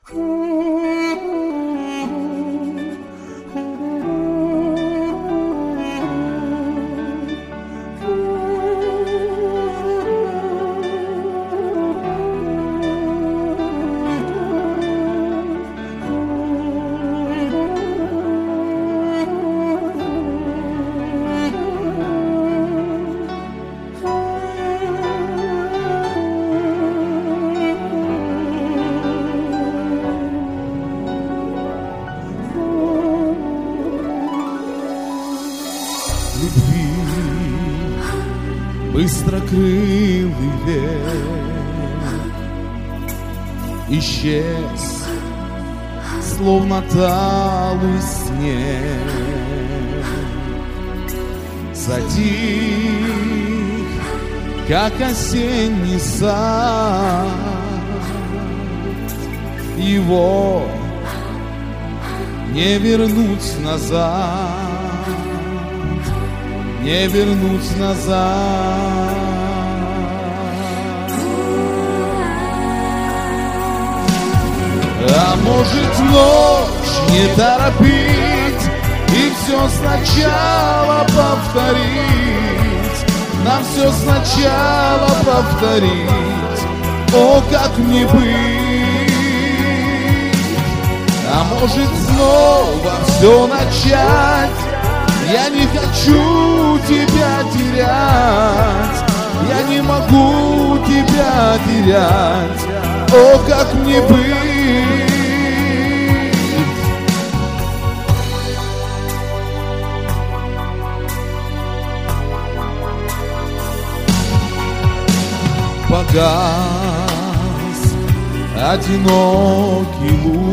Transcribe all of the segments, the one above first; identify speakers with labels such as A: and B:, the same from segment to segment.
A: Любви быстрокрылый век исчез, словно талый снег. Затих, как осенний сад, его не вернуть назад. Не вернуть назад. А может ночь не торопить и все сначала повторить, нам все сначала повторить, о, как мне быть. А может снова все начать, я не хочу тебя терять, я не могу тебя терять, о, как мне быть. Погас одинокий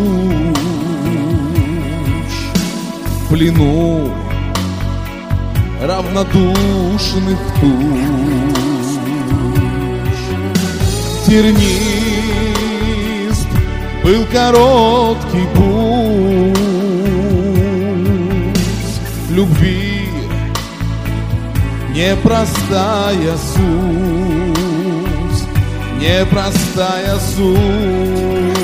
A: луч в плену равнодушных туч. Тернист был короткий путь любви, непростая суть, непростая суть.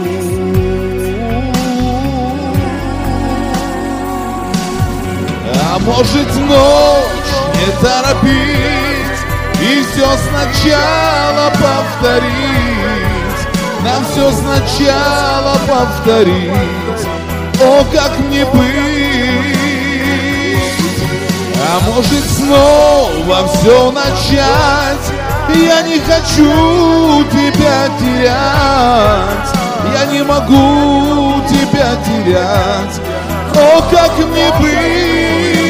A: А может ночь не торопить и все сначала повторить, нам все сначала повторить, о, как мне быть. А может снова все начать, я не хочу тебя терять, я не могу тебя терять, о, как мне быть.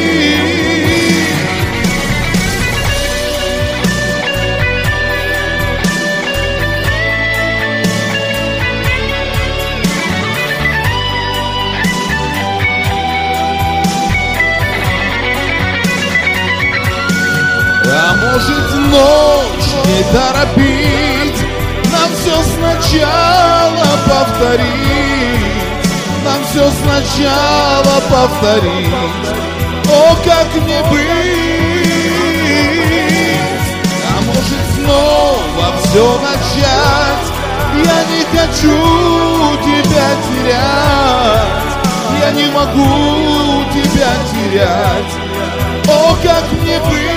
A: А может ночь не торопить, нам все сначала повторить, нам все сначала повторить, о, как мне быть. А может снова все начать, я не хочу тебя терять, я не могу тебя терять, о, как мне быть.